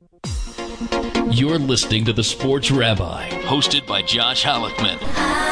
You're listening to The Sports Rabbi, hosted by Josh Halleckman.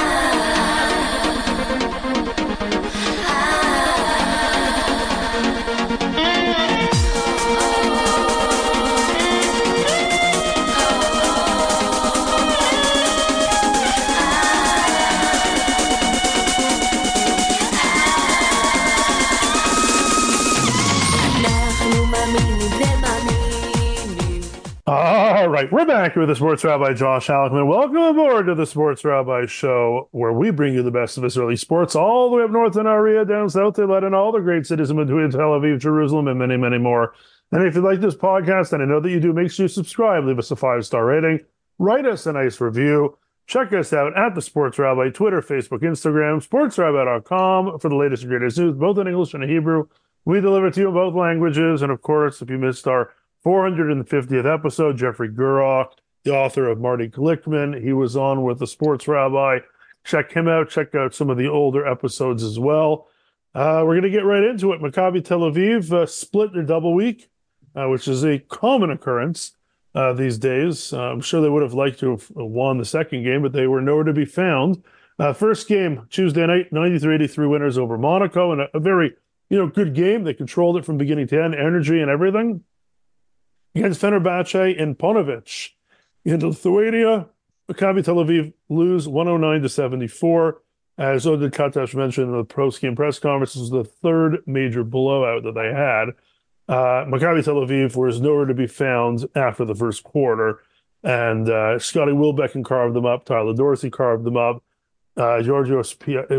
All right, we're back with the Sports Rabbi, Josh Halleckman. Welcome aboard to the Sports Rabbi Show, where we bring you the best of Israeli sports all the way up north in Aria, down south to Lebanon, all the great cities in between Tel Aviv, Jerusalem, and many, many more. And if you like this podcast, and I know that you do, make sure you subscribe, leave us a 5-star rating, write us a nice review. Check us out at the Sports Rabbi, Twitter, Facebook, Instagram, sportsrabbi.com for the latest and greatest news, both in English and Hebrew. We deliver to you in both languages. And of course, if you missed our 450th episode, Jeffrey Gurock, the author of Marty Glickman, he was on with the Sports Rabbi. Check him out. Check out some of the older episodes as well. We're going to get right into it. Maccabi Tel Aviv split their double week, which is a common occurrence these days. I'm sure they would have liked to have won the second game, but they were nowhere to be found. First game, Tuesday night, 93-83 winners over Monaco, and a very good game. They controlled it from beginning to end, energy and everything. Against Fenerbahce and Ponovich. In Lithuania, Maccabi Tel Aviv lose 109-74. As Oded Katash mentioned in the post-game press conference, this was the third major blowout that they had. Maccabi Tel Aviv was nowhere to be found after the first quarter. And Scotty Wilbeck carved them up. Tyler Dorsey carved them up. Georgios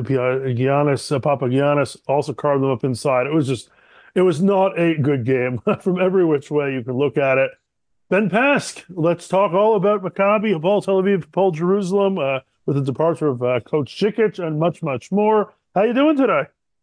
Papagiannis also carved them up inside. It was not a good game from every which way you can look at it. Ben Pask, let's talk all about Maccabi, Hapoel Tel Aviv, Hapoel Jerusalem, with the departure of Coach Jikic and much, much more. How you doing today?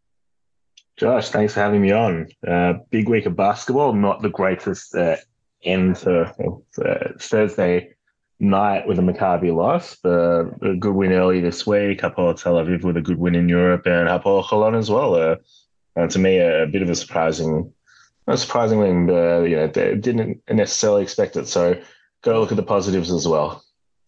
Josh, thanks for having me on. Big week of basketball, not the greatest end to Thursday night with a Maccabi loss, but a good win early this week. Hapoel Tel Aviv with a good win in Europe, and Hapoel Holon as well. To me, a bit of a surprising win. They didn't necessarily expect it. So go look at the positives as well.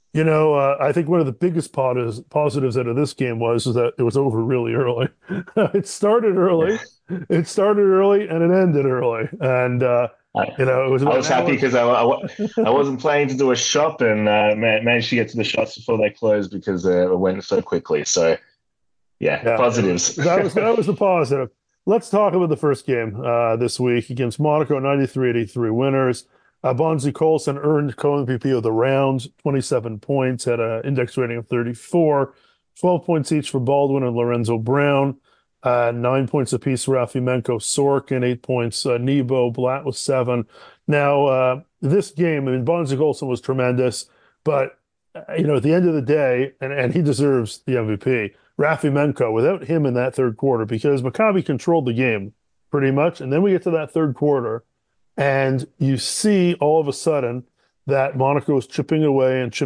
I think one of the biggest positives out of this game was that it was over really early. It started early, and it ended early. And it was. I was happy because I wasn't planning to do a shop and managed to get to the shops before they closed because it went so quickly. So yeah. Positives. That was the positive. Let's talk about the first game this week against Monaco, 93-83 winners. Bonzi Colson earned co-MVP of the round, 27 points, had an index rating of 34, 12 points each for Baldwin and Lorenzo Brown, 9 points apiece for Rafimenko, Sorkin, 8 points, Nebo, Blatt with 7. Now, this game, Bonzi Colson was tremendous, but, at the end of the day, and he deserves the MVP, Rafimenko, without him in that third quarter, because Maccabi controlled the game pretty much. And then we get to that third quarter, and you see all of a sudden that Monaco is chipping away, and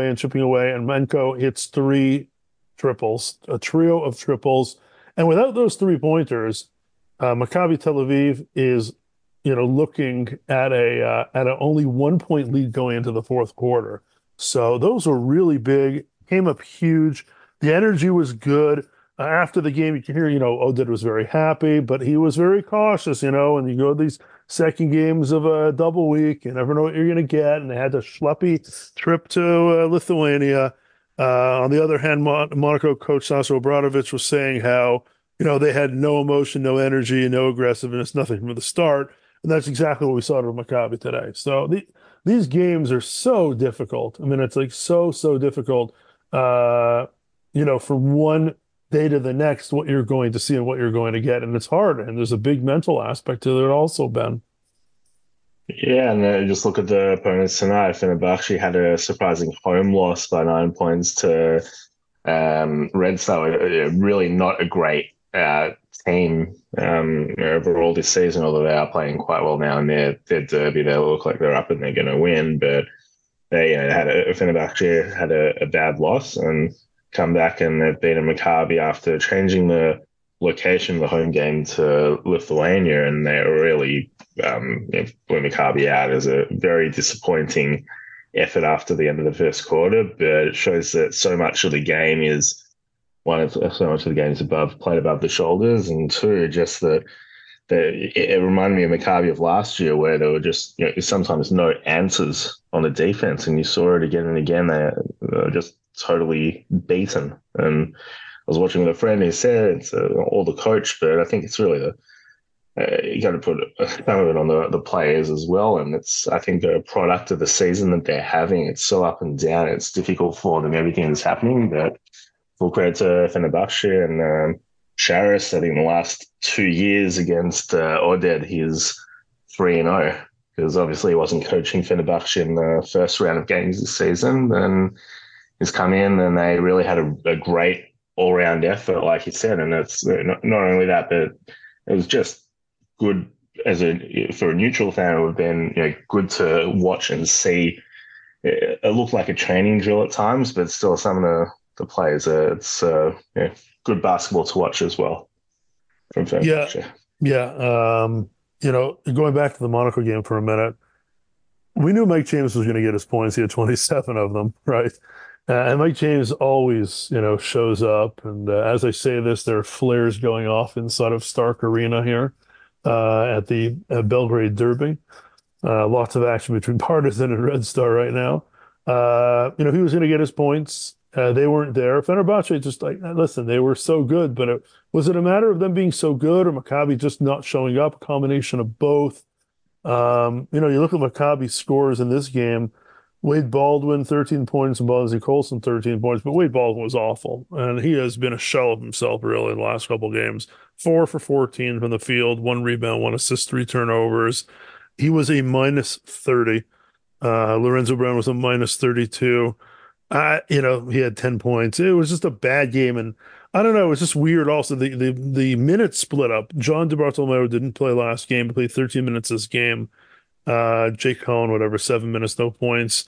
Menko hits 3 triples, a trio of triples. And without those 3-pointers, Maccabi Tel Aviv is, looking at a only 1-point lead going into the fourth quarter. So those were really big, came up huge. The energy was good. After the game, you can hear, Oded was very happy, but he was very cautious, and you go to these second games of a double week, you never know what you're going to get, and they had a schleppy trip to Lithuania. On the other hand, Monaco coach Sasha Obradovic was saying how, they had no emotion, no energy, no aggressiveness, nothing from the start, and that's exactly what we saw with Maccabi today. So these games are so difficult. It's like so difficult. From one day to the next, what you're going to see and what you're going to get. And it's hard. And there's a big mental aspect to it also, Ben. Yeah, and just look at the opponents tonight. Fenerbahce had a surprising home loss by 9 points to Red Star. Really not a great team overall this season, although they are playing quite well now in their derby. They look like they're up and they're going to win. But they Fenerbahce had a bad loss and come back and they've beaten Maccabi after changing the location of the home game to Lithuania, and they really blew Maccabi out as a very disappointing effort after the end of the first quarter. But it shows that so much of the game is so much of the game is played above the shoulders, and two, just it reminded me of Maccabi of last year, where there were just sometimes no answers on the defense, and you saw it again and again. They were just totally beaten. And I was watching with a friend who said it's all the coach, but I think it's really you got to put some of it on the players as well. And it's, I think, a product of the season that they're having. It's so up and down. It's difficult for them, everything that's happening. But full credit to Fenerbahce and Charis. I think the last 2 years against Oded, he's 3-0, because obviously he wasn't coaching Fenerbahce in the first round of games this season. And he's come in and they really had a great all-round effort, like you said. And it's not only that, but it was just good for a neutral fan. It would have been good to watch and see. It looked like a training drill at times, but still some of the players, it's good basketball to watch as well. From Yeah. Going back to the Monaco game for a minute, we knew Mike James was going to get his points. He had 27 of them, right? And Mike James always, shows up. And as I say this, there are flares going off inside of Stark Arena here at the Belgrade Derby. Lots of action between Partizan and Red Star right now. He was going to get his points. They weren't there. Fenerbahce just listen, they were so good, but was it a matter of them being so good or Maccabi just not showing up? A combination of both. You look at Maccabi's scores in this game. Wade Baldwin, 13 points, and Bonzi Colson, 13 points. But Wade Baldwin was awful, and he has been a shell of himself, really, in the last couple of games. 4 for 14 from the field, 1 rebound, 1 assist, 3 turnovers. He was a minus 30. Lorenzo Brown was a minus 32. He had 10 points. It was just a bad game, and I don't know. It was just weird. Also, the minutes split up. John DiBartolomeo didn't play last game. He played 13 minutes this game. Jake Cohen, 7 minutes, no points.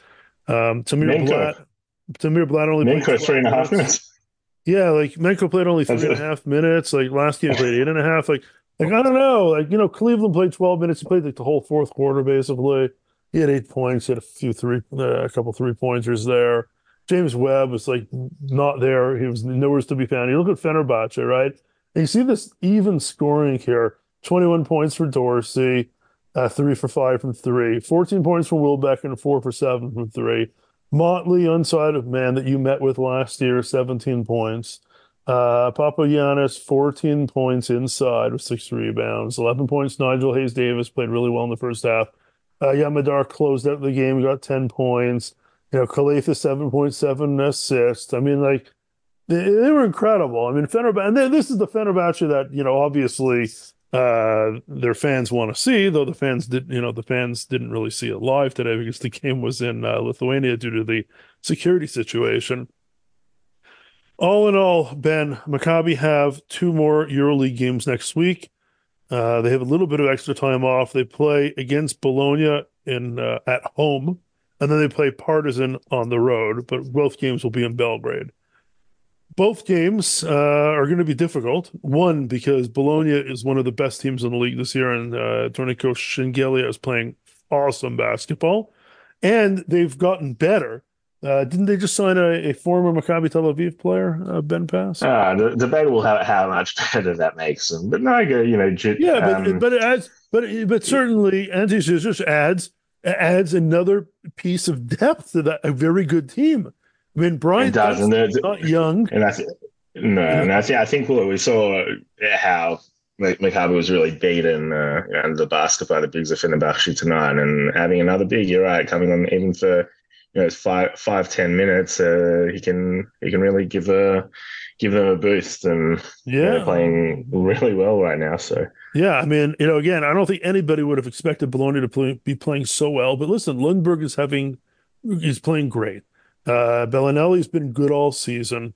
Tamir Blatt only played Minko 3.5 minutes. Yeah, Minko played only 3.5 minutes. Last game he played 8.5. I don't know. Cleveland played 12 minutes. He played the whole fourth quarter basically. He had 8 points. He had a couple 3-pointers there. James Webb was not there. He was nowhere to be found. You look at Fenerbahce, right? And you see this even scoring here. 21 points for Dorsey. 3 for 5 from 3. 14 points from Wilbeck and 4 for 7 from 3. Motley, unside of man that you met with last year, 17 points. Papagiannis, 14 points inside with 6 rebounds. 11 points. Nigel Hayes-Davis played really well in the first half. Yamadar closed out the game. He got 10 points. Khalifa, 7.7 assists. I mean, they were incredible. I mean, Fenerbahce, and this is the Fenerbahce that, obviously, their fans want to see, though the fans didn't really see it live today because the game was in Lithuania due to the security situation. All in all, Ben, Maccabi have 2 more EuroLeague games next week. They have a little bit of extra time off. They play against Bologna at home, and then they play Partizan on the road, but both games will be in Belgrade. Both games are going to be difficult. One, because Bologna is one of the best teams in the league this year, and Torniko Shengelia is playing awesome basketball. And they've gotten better. Didn't they just sign a former Maccabi Tel Aviv player, Ben Pass? Debatable how much better that makes them. But no, but certainly Ante just adds another piece of depth to a very good team. I mean, Brian is not young. And I think we saw how Maccabi was really beaten under the basket by the bigs of Fenerbahce tonight, and having another big, you're right, coming on even for 5-10 minutes, he can really give them a boost, and they're playing really well right now. So yeah, I mean, again, I don't think anybody would have expected Bologna to be playing so well, but listen, Lundberg is playing great. Bellinelli's been good all season.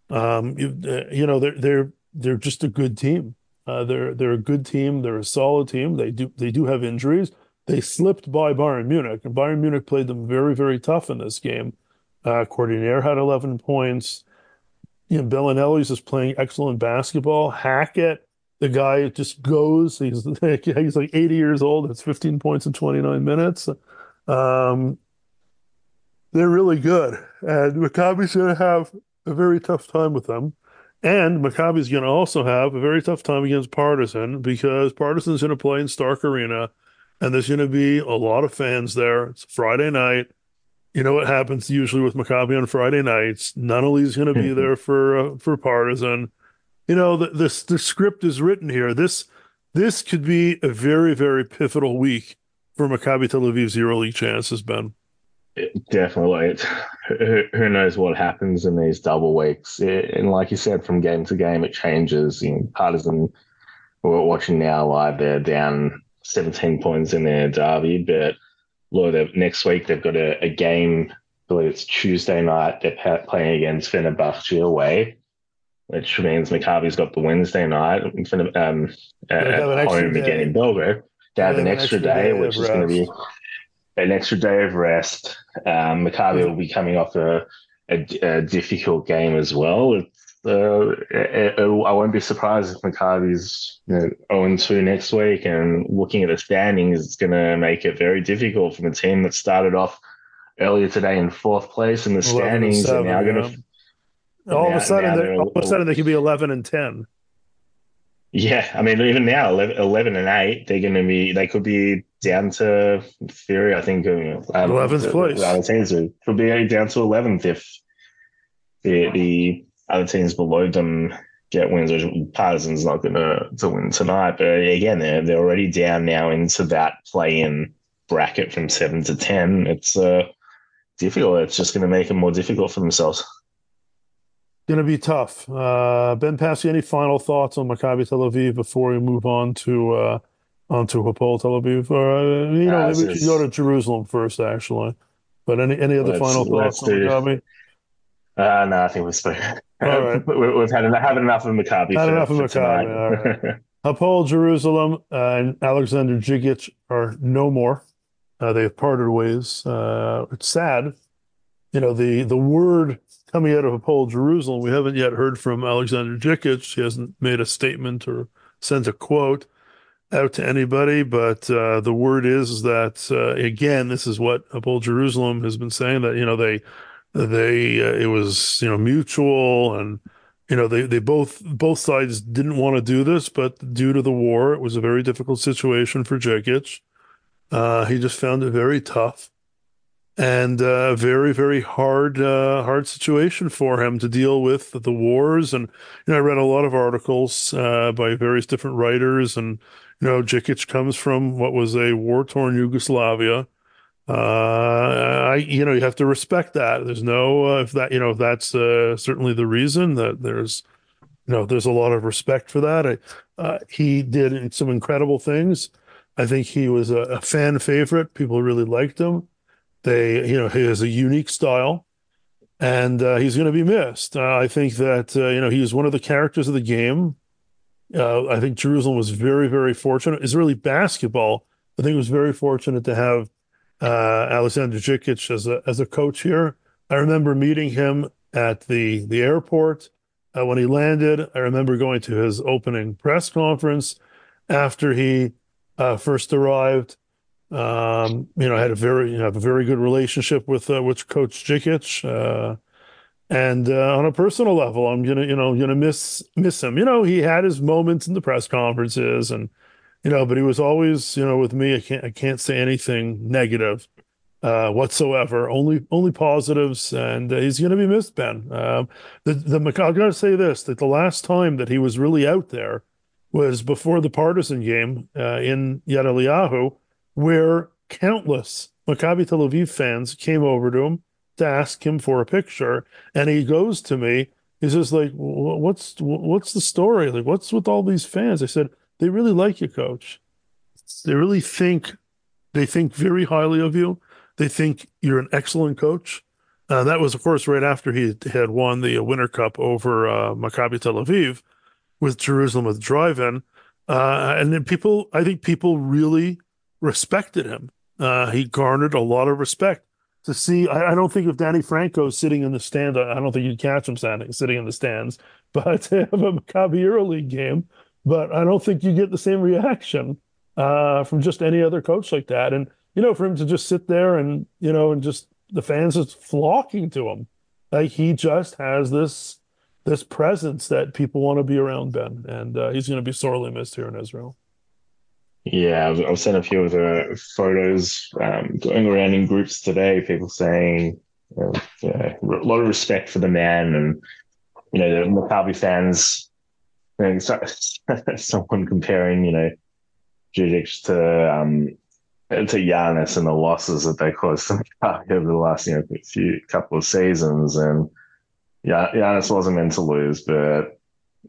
They're just a good team. They're a good team. They're a solid team. They do have injuries. They slipped by Bayern Munich, and Bayern Munich played them very, very tough in this game. Cordinier had 11 points. Bellinelli's just playing excellent basketball. Hackett, the guy just goes. He's like 80 years old. It's 15 points in 29 minutes. Um, they're really good. And Maccabi's going to have a very tough time with them. And Maccabi's going to also have a very tough time against Partizan because Partizan's going to play in Stark Arena, and there's going to be a lot of fans there. It's Friday night. You know what happens usually with Maccabi on Friday nights. Nunnally's going to be there for Partizan. The script is written here. This could be a very, very pivotal week for Maccabi Tel Aviv's EuroLeague chances, Ben. Definitely. Who knows what happens in these double weeks? And like you said, from game to game, it changes. Partizan, we're watching now live, they're down 17 points in their derby, but look, next week they've got a game, I believe it's Tuesday night, they're playing against Fenerbahce away, which means Maccabi's got the Wednesday night at home again in Belgrade. They have an extra day, which is going to be an extra day of rest. Maccabi will be coming off a difficult game as well. I won't be surprised if Maccabi's 0-2 next week, and looking at the standings, it's going to make it very difficult from a team that started off earlier today in fourth place in the standings, and now going to all of a sudden they could be 11-10. Yeah, I mean, even now, 11-8, they could be down to theory. I think 11th place. Other teams could be down to 11th if the other teams below them get wins. Partizan's not going to win tonight, but again, they're already down now into that play-in bracket from 7 to 10. It's difficult. It's just going to make it more difficult for themselves. Going to be tough. Ben Passy, any final thoughts on Maccabi Tel Aviv before we move on to Hapoel Tel Aviv? Or maybe we should go to Jerusalem first, actually. But any other final thoughts on Maccabi? No, I think we've spoken. All right. We've had enough of Maccabi. Had enough of Maccabi. All right. Hapoel Jerusalem and Alexander Djikic are no more. They have parted ways. It's sad. The word coming out of Hapoel Jerusalem, we haven't yet heard from Alexander Djikic. He hasn't made a statement or sent a quote out to anybody, but the word is that again, this is what Hapoel Jerusalem has been saying, that it was mutual, and they both sides didn't want to do this, but due to the war, it was a very difficult situation for Djikic. He just found it very tough. And very, very hard situation for him to deal with the wars. And I read a lot of articles by various different writers, and Djikic comes from what was a war-torn Yugoslavia. You have to respect that. There's no if that's certainly the reason, that there's a lot of respect for that. He did some incredible things. I think he was a fan favorite. People really liked him. He has a unique style, and he's going to be missed. I think that he was one of the characters of the game. I think Jerusalem was very, very fortunate. Israeli basketball, I think, was very fortunate to have Alexander Djikic as a coach here. I remember meeting him at the airport when he landed. I remember going to his opening press conference after he first arrived. I had a very good relationship with Coach Djikic, and on a personal level, I'm gonna miss him. He had his moments in the press conferences, and but he was always with me. I can't say anything negative whatsoever. Only positives, and he's gonna be missed, Ben. I gotta say this: that the last time that he was really out there was before the Partizan game in Yad Eliyahu, where countless Maccabi Tel Aviv fans came over to him to ask him for a picture. And he goes to me, he's just like, what's the story? Like, what's with all these fans? I said, they really like you, Coach. They think very highly of you. They think you're an excellent coach. That was, of course, right after he had won the Winter Cup over Maccabi Tel Aviv with Jerusalem with drive-in. And then I think people really respected him. He garnered a lot of respect. to see. I don't think if Danny Franco's sitting in the stands, I don't think you'd catch him sitting in the stands, but to have a Maccabi EuroLeague game. But I don't think you get the same reaction from just any other coach like that. And, for him to just sit there and, and just the fans just flocking to him. Like he just has this presence that people want to be around, Ben. And he's going to be sorely missed here in Israel. Yeah, I've seen a few of the photos going around in groups today. People saying, a lot of respect for the man, and the Maccabi fans. Someone comparing, Djidic to Giannis and the losses that they caused to Maccabi over the last couple of seasons, and Giannis wasn't meant to lose, but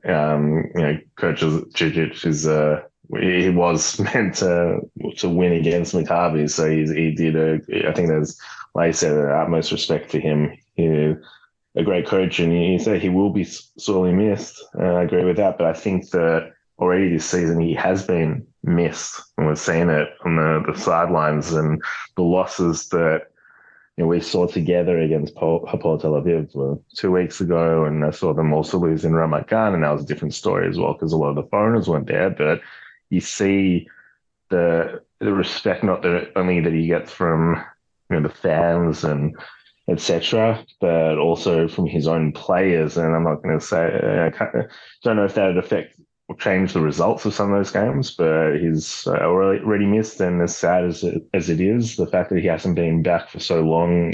Coach Djidic is he was meant to win against Maccabi, so he did. I think there's, like I said, utmost respect for him. He's a great coach, and he said he will be sorely missed. I agree with that, but I think that already this season he has been missed, and we've seen it on the sidelines and the losses that we saw together against Hapoel Tel Aviv 2 weeks ago, and I saw them also lose in Ramat Gan, and that was a different story as well because a lot of the foreigners weren't there, but you see the respect not only that he gets from the fans and etc., but also from his own players. And I'm not going to say I don't know if that would affect or change the results of some of those games, but he's already missed. And as sad as it is, the fact that he hasn't been back for so long,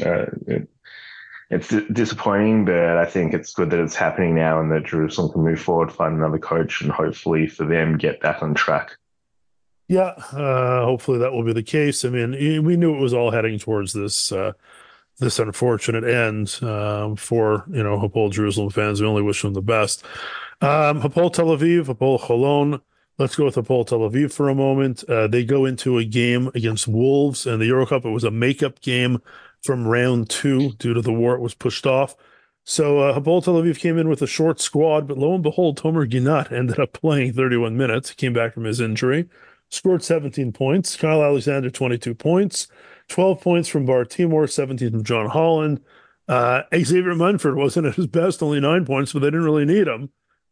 it's disappointing. But I think it's good that it's happening now, and that Jerusalem can move forward, find another coach, and hopefully for them get back on track. Yeah, hopefully that will be the case. I mean, we knew it was all heading towards this unfortunate end for Hapoel Jerusalem fans. We only wish them the best. Hapoel Tel Aviv, Hapoel Holon. Let's go with Hapoel Tel Aviv for a moment. They go into a game against Wolves in the Euro Cup. It was a makeup game from round 2 due to the war. It was pushed off. So Hapoel Tel Aviv came in with a short squad, but lo and behold, Tomer Ginat ended up playing 31 minutes. He came back from his injury, scored 17 points. Kyle Alexander, 22 points. 12 points from Bar Timor, 17 from John Holland. Xavier Munford wasn't at his best, only 9 points, but they didn't really need him.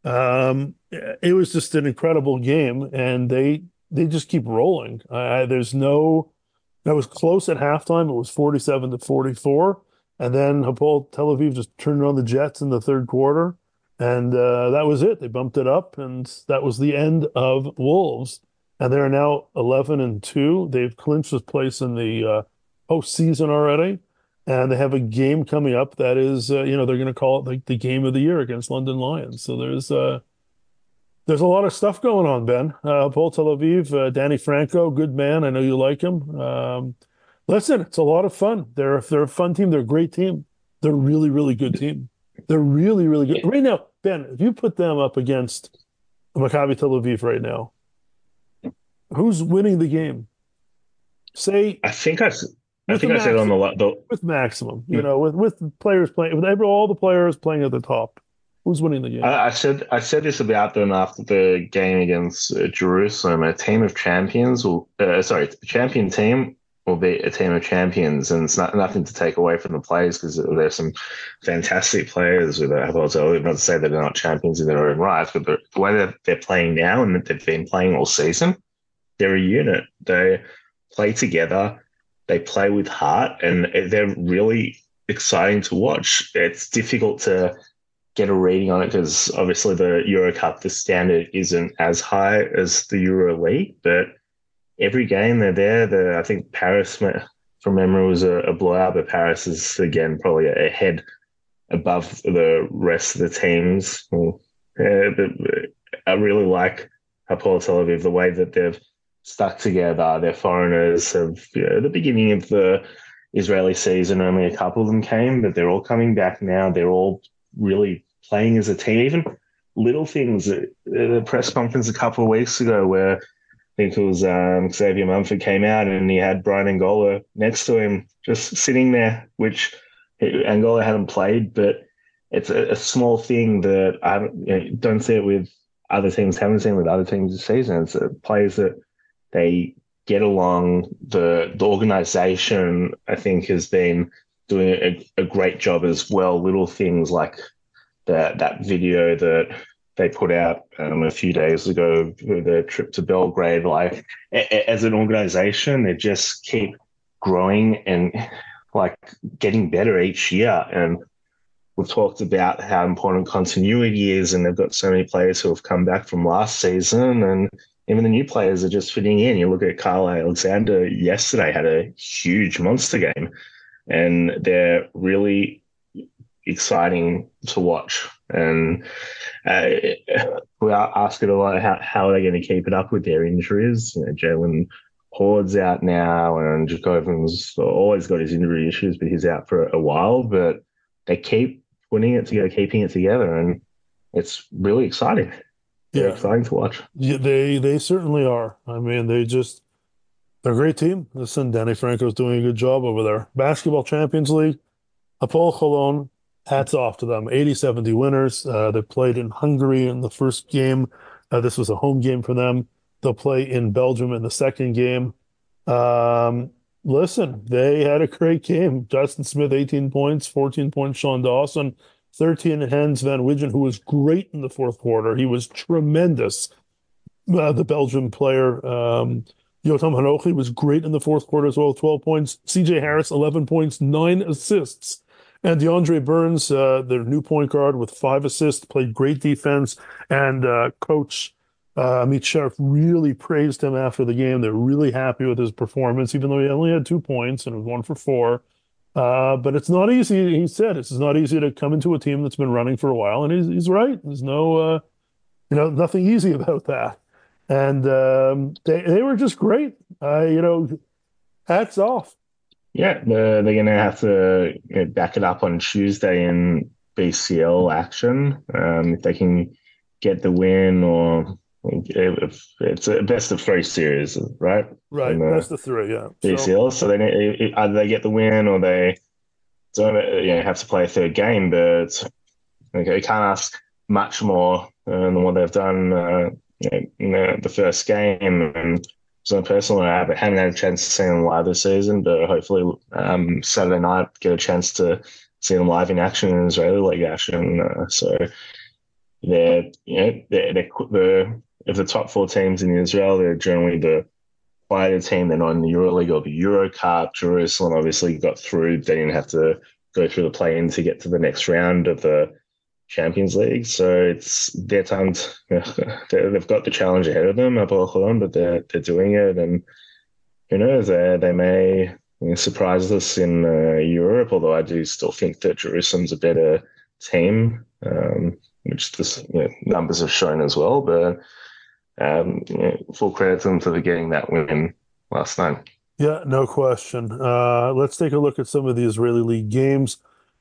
It was just an incredible game, and they just keep rolling. That was close at halftime. It was 47-44, and then Hapoel Tel Aviv just turned on the Jets in the third quarter, and that was it. They bumped it up, and that was the end of Wolves. And they're now 11-2. They've clinched this place in the postseason already, and they have a game coming up that is, they're going to call it like the game of the year against London Lions. So there's a lot of stuff going on, Ben. Hapoel Tel Aviv, Danny Franco, good man. I know you like him. Listen, it's a lot of fun. They're a fun team. They're a great team. They're a really, really good team. They're really, really good. Right now, Ben, if you put them up against Maccabi Tel Aviv right now, who's winning the game? I think I said on the with maximum, with players playing, with all the players playing at the top. Who's winning the game? I said this about them after the game against Jerusalem. A team of champions a champion team will be a team of champions, and it's nothing to take away from the players because there's some fantastic players with Hapoel Tel Aviv. Not to say that they're not champions in their own right, but the way that they're playing now and that they've been playing all season, they're a unit. They play together. They play with heart, and they're really exciting to watch. It's difficult to get a reading on it because obviously the Euro Cup, the standard isn't as high as the Euro League, but every game they're there. I think Paris, from memory, was a blowout, but Paris is, again, probably ahead above the rest of the teams. I really like Hapoel Tel Aviv, the way that they've stuck together. Their foreigners have, at the beginning of the Israeli season, only a couple of them came, but they're all coming back now. They're all really playing as a team. Even little things, the press conference a couple of weeks ago where I think it was Xavier Munford came out and he had Brian Angola next to him, just sitting there, which Angola hadn't played, but it's a small thing that I don't see it with other teams, haven't seen with other teams this season. It's players that they get along. The organization, I think, has been doing a great job as well. Little things like that video that they put out a few days ago, their trip to Belgrade. Like as an organization, they just keep growing and like getting better each year. And we've talked about how important continuity is, and they've got so many players who have come back from last season, and even the new players are just fitting in. You look at Kyle Alexander yesterday, had a huge monster game, and they're really exciting to watch. And we are asking a lot how are they going to keep it up with their injuries. Jalen Hord's out now, and Jacobin's always got his injury issues, but he's out for a while. But they keep putting it together, keeping it together, and it's really exciting. They're exciting to watch. Yeah, they certainly are. I mean, they're a great team. Listen, Danny Franco's doing a good job over there. Basketball Champions League, Hapoel Cologne, hats off to them. 80-70 winners. They played in Hungary in the first game. This was a home game for them. They'll play in Belgium in the second game. Listen, they had a great game. Justin Smith, 18 points, 14 points, Sean Dawson, 13 Hans Van Widgen, who was great in the fourth quarter. He was tremendous. The Belgian player, Yotam Hanochi, was great in the fourth quarter as well, 12 points. CJ Harris, 11 points, 9 assists. And DeAndre Burns, their new point guard with 5 assists, played great defense. And coach Amit Sheriff really praised him after the game. They're really happy with his performance, even though he only had 2 points and was 1 for 4. But it's not easy, he said. It's not easy to come into a team that's been running for a while. And he's right. There's no, nothing easy about that. And they were just great. Hats off. Yeah, they're going to have to back it up on Tuesday in BCL action. If they can get the win, or if it's a best of 3 series, right? Right, best of 3, yeah. BCL. So they either they get the win or they don't have to play a third game. But you can't ask much more than what they've done in the first game. And so personally, I haven't had a chance to see them live this season, but hopefully Saturday night get a chance to see them live in action in Israeli League action. So they're of the top 4 teams in Israel, they're generally the quieter team. They're not in the EuroLeague or the Euro Cup. Jerusalem obviously got through. They didn't have to go through the play-in to get to the next round of the Champions League. So it's their time. They've got the challenge ahead of them, but they're doing it. And who knows? They may surprise us in Europe. Although I do still think that Jerusalem's a better team, which the numbers have shown as well. But full credit to them for getting that win last night. Yeah, no question. Let's take a look at some of the Israeli League games.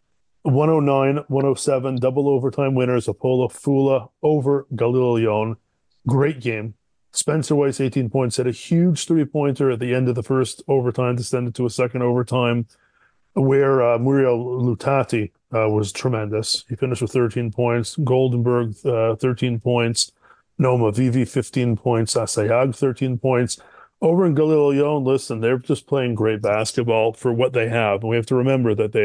109-107, double overtime winners, Apollo Fula over Galil Elyon. Great game. Spencer Weiss, 18 points, had a huge 3-pointer at the end of the first overtime to send it to a second overtime, where Muriel Lutati was tremendous. He finished with 13 points. Goldenberg, 13 points. Noma Vivi, 15 points. Asayag, 13 points. Over in Galil Elyon, listen, they're just playing great basketball for what they have. And we have to remember that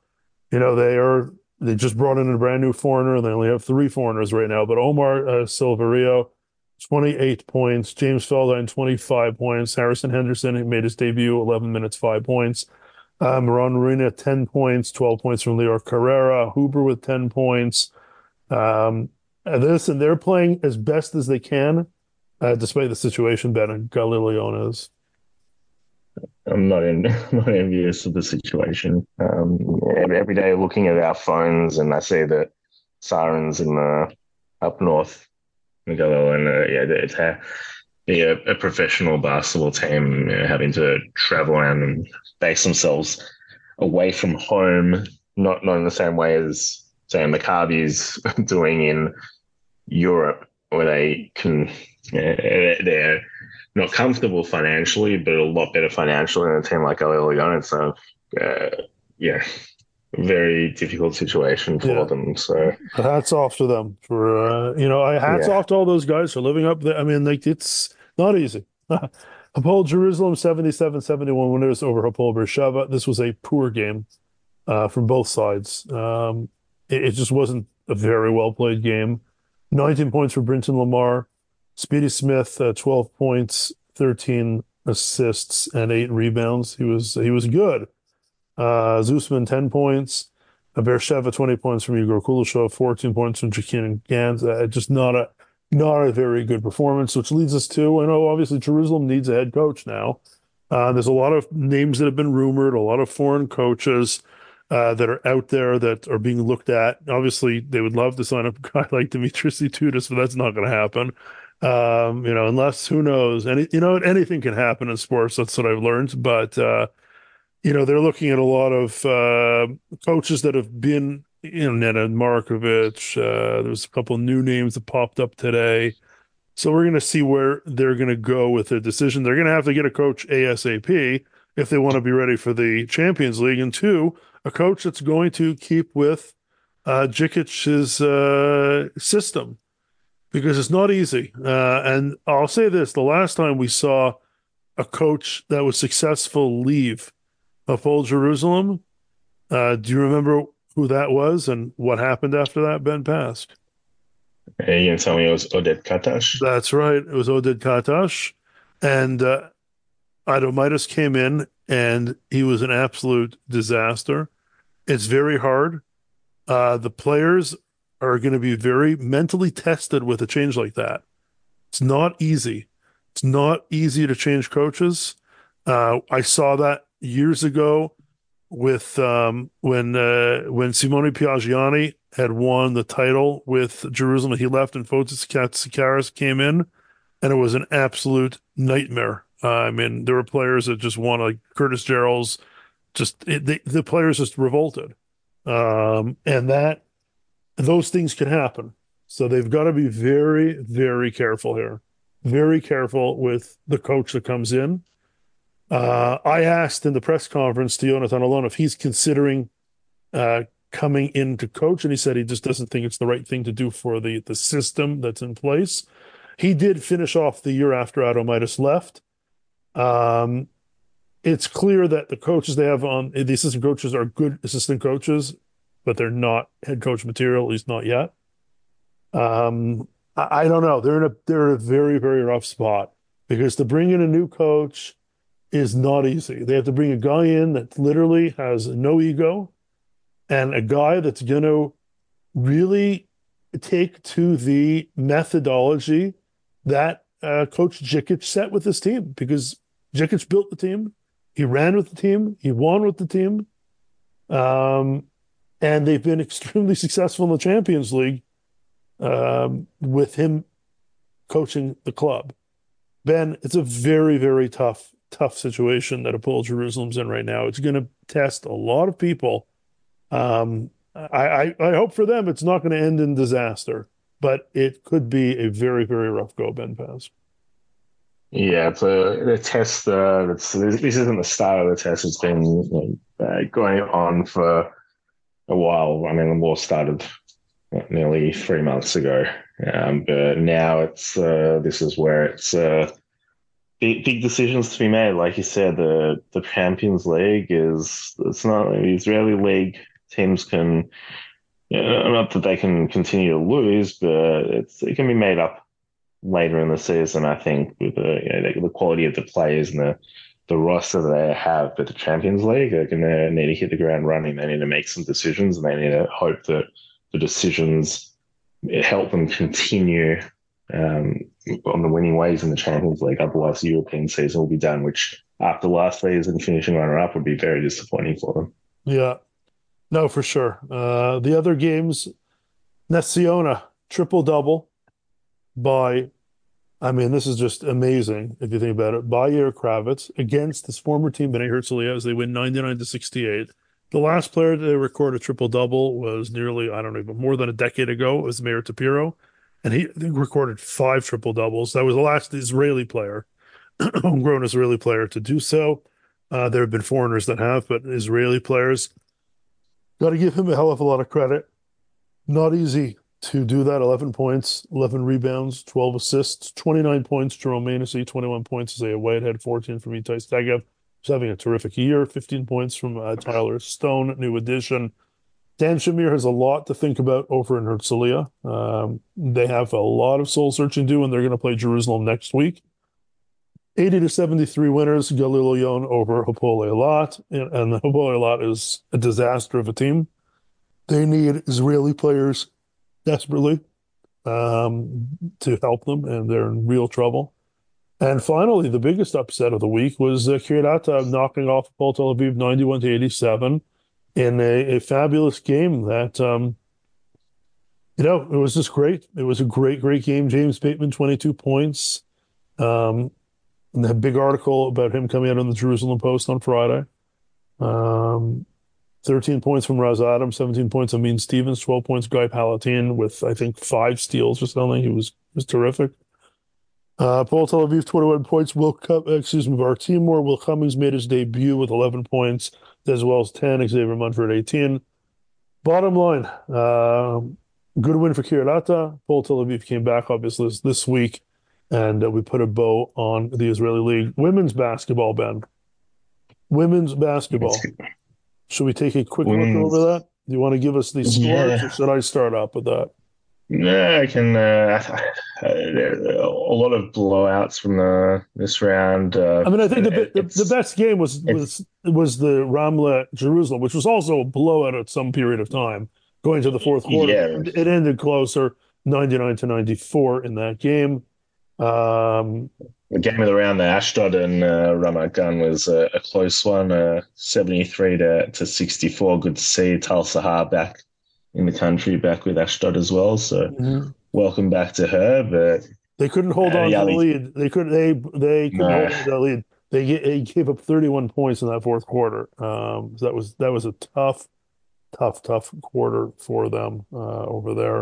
they just brought in a brand new foreigner, and they only have 3 foreigners right now. But Omar Silverio, 28 points. James Feldine, 25 points. Harrison Henderson, he made his debut, 11 minutes, 5 points. Moran Marina, 10 points, 12 points from Lior Carrera. Huber with 10 points. They're playing as best as they can, despite the situation Ben Galil Elyon is. I'm not envious of the situation. Every day looking at our phones, and I see the sirens in up north, and it's a professional basketball team having to travel around and base themselves away from home, not in the same way as say Maccabi's doing in Europe, where they can they're not comfortable financially, but a lot better financially than a team like Galil Elyon. So, very difficult situation for them. So, hats off to them for hats off to all those guys for living up there. I mean, it's not easy. Hapoel Jerusalem 77-71 winners over Hapoel Beersheva. This was a poor game. from both sides. It just wasn't a very well played game. 19 points for Brinton Lamar. Speedy Smith, 12 points, 13 assists, and 8 rebounds. He was good. Zusman, 10 points. Beersheva, 20 points from Igor Kuleshov, 14 points from Jakin Gans. Just not a very good performance, which leads us to, I know obviously Jerusalem needs a head coach now. There's a lot of names that have been rumored, a lot of foreign coaches that are out there that are being looked at. Obviously, they would love to sign up a guy like Dimitris Itoudis, but that's not going to happen. Unless, who knows? Anything can happen in sports. That's what I've learned. But they're looking at a lot of coaches that have been, Nenad Markovic. There's a couple of new names that popped up today. So we're going to see where they're going to go with their decision. They're going to have to get a coach ASAP if they want to be ready for the Champions League. And two, a coach that's going to keep with Djikic's system, because it's not easy. And I'll say this, the last time we saw a coach that was successful leave Hapoel Jerusalem, do you remember who that was and what happened after that, Ben Pask? Are you going to tell me it was Oded Katash? That's right. It was Oded Katash. And Adomaitis came in, and he was an absolute disaster. It's very hard. The players are going to be very mentally tested with a change like that. It's not easy. It's not easy to change coaches. I saw that years ago with when Simone Piagiani had won the title with Jerusalem. He left and Fotis Sakaris came in, and it was an absolute nightmare. There were players that just won, like Curtis Gerald's. The players just revolted, and those things can happen. So they've got to be very, very careful here. Very careful with the coach that comes in. I asked in the press conference to Jonathan Alon if he's considering coming in to coach, and he said he just doesn't think it's the right thing to do for the system that's in place. He did finish off the year after Adomaitis left. It's clear that the coaches they have on the assistant coaches are good assistant coaches, but they're not head coach material, at least not yet. I don't know. They're in a very, very rough spot, because to bring in a new coach is not easy. They have to bring a guy in that literally has no ego, and a guy that's going to really take to the methodology that Coach Djikic set with his team, because Djikic built the team, he ran with the team, he won with the team, and they've been extremely successful in the Champions League with him coaching the club. Ben, it's a very, very tough situation that Hapoel Jerusalem's in right now. It's going to test a lot of people. I hope for them it's not going to end in disaster, but it could be a very, very rough go, Ben Paz. Yeah, it's a test. This isn't the start of the test. It's been going on for a while. The war started nearly 3 months ago, but now this is where it's big decisions to be made. Like you said, the Champions League it's not the Israeli league. Teams can, not that they can continue to lose, but it can be made up later in the season, I think, with the quality of the players and the roster they have. But the Champions League, they're going to need to hit the ground running. They need to make some decisions, and they need to hope that the decisions help them continue on the winning ways in the Champions League. Otherwise, the European season will be done, which after last season, finishing runner-up would be very disappointing for them. Yeah, no, for sure. The other games, Nessiona, triple-double by, this is just amazing if you think about it, by Yair Kravitz against his former team, Bnei Herzliya, as they win 99-68. The last player to record a triple-double was nearly, I don't know, more than a decade ago. It was Meir Tapiro, and he recorded 5 triple-doubles. That was the last Israeli player, homegrown Israeli player, to do so. There have been foreigners that have, but Israeli players, got to give him a hell of a lot of credit. Not easy to do that. 11 points, 11 rebounds, 12 assists, 29 points, Jerome Manisy, 21 points, Isaiah Whitehead, 14 from Itai Stegev, who's having a terrific year. 15 points from Tyler Stone, new addition. Dan Shamir has a lot to think about over in Herzliya. They have a lot of soul searching to do, and they're going to play Jerusalem next week. 80-73 winners, Galil Yon over Hapoel Eilat, and the Hapoel Eilat is a disaster of a team. They need Israeli players desperately to help them, and they're in real trouble. And finally, the biggest upset of the week was Kiryat Ata knocking off Hapoel Tel Aviv 91-87 in a fabulous game that, it was just great. It was a great, great game. James Bateman, 22 points. And the big article about him coming out on the Jerusalem Post on Friday. 13 points from Raz Adams, 17 points Amin Stevens, 12 points Guy Palatine with, I think, 5 steals or something. He was terrific. Paul Tel Aviv, 21 points. Var Timur. Will Cummings made his debut with 11 points, as well as 10. Xavier Munford, 18. Bottom line, good win for Kiryat Ata. Paul Tel Aviv came back, obviously, this week, and we put a bow on the Israeli League. Women's basketball, Ben. Women's basketball. Should we take a quick look over that? Do you want to give us the scores, or should I start up with that? No, I can. There are a lot of blowouts from this round. I think the best game was the Ramla Jerusalem, which was also a blowout at some period of time, going to the fourth quarter. Yeah. It ended closer, 99-94 in that game. The game of the round, the Ashdod and Ramat Gan, was a close one, 73-64. Good to see Tal Sahar back in the country, back with Ashdod as well. So welcome back to her. But they couldn't hold on to the lead. They couldn't hold on to that lead. They gave up 31 points in that fourth quarter. So that was a tough quarter for them over there.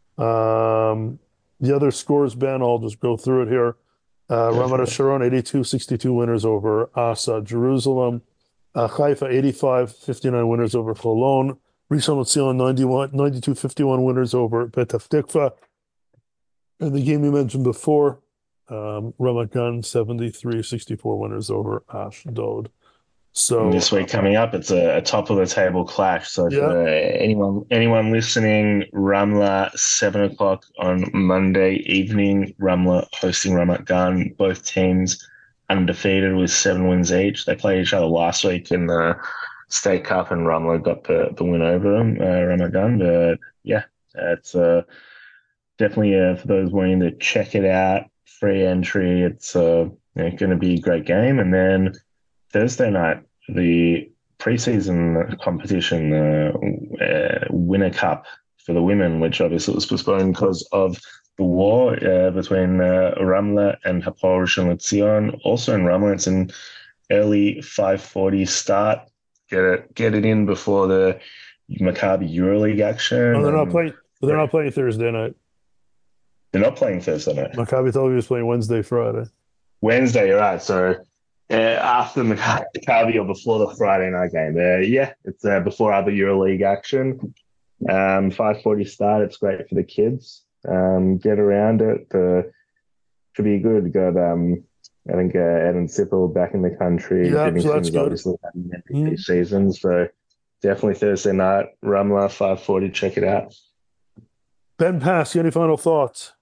The other scores, Ben, I'll just go through it here. Ramat Sharon, 82-62 winners over Asa Jerusalem. Haifa, 85-59 winners over Holon. Rishon LeZion, 92-51 winners over Petah Tikva. And the game you mentioned before, Ramat Gan, 73-64 winners over Ashdod. So this week coming up, it's a top of the table clash. So for anyone listening, Ramla 7:00 on Monday evening. Ramla hosting Ramat Gan. Both teams undefeated with 7 wins each. They played each other last week in the State Cup, and Ramla got the win over them, Ramat Gan. But yeah, it's definitely for those wanting to check it out. Free entry. It's going to be a great game, and then Thursday night, the preseason competition, the Winner Cup for the women, which obviously was postponed because of the war between Ramla and Hapoel Rishon LeZion. Also in Ramla, it's an early 5:40 start. Get it in before the Maccabi EuroLeague action. Oh, they're not playing. They're not playing Thursday night. They're not playing Thursday night. Maccabi Tel Aviv is playing Wednesday, Friday. Wednesday, you're right. So after Maccabi or before the Friday night game. It's before other EuroLeague action. 5:40 start. It's great for the kids. Get around it. Should be good. Got I think Evan Sippel back in the country. Yeah, so that's good. Obviously having an MVP season. So definitely Thursday night. Ramla 5:40. Check it out. Ben Pass, any final thoughts?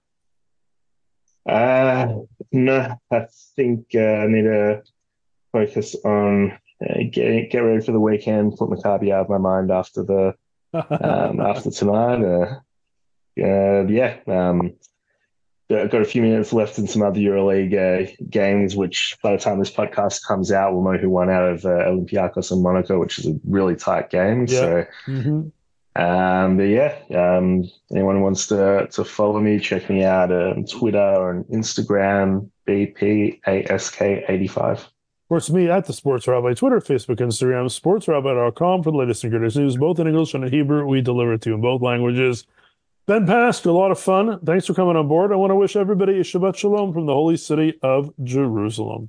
No, I think I need to focus on get ready for the weekend. Put Maccabi out of my mind after after tonight. Got a few minutes left in some other EuroLeague games, which by the time this podcast comes out, we'll know who won out of Olympiacos and Monaco, which is a really tight game. Yeah. So. Anyone who wants to follow me, check me out on Twitter or on Instagram, BPASK85. Sports me at the Sports Rabbi, Twitter, Facebook, Instagram, sportsrabbi.com for the latest and greatest news, both in English and in Hebrew. We deliver it to you in both languages. Ben Pask, a lot of fun. Thanks for coming on board. I want to wish everybody a Shabbat Shalom from the holy city of Jerusalem.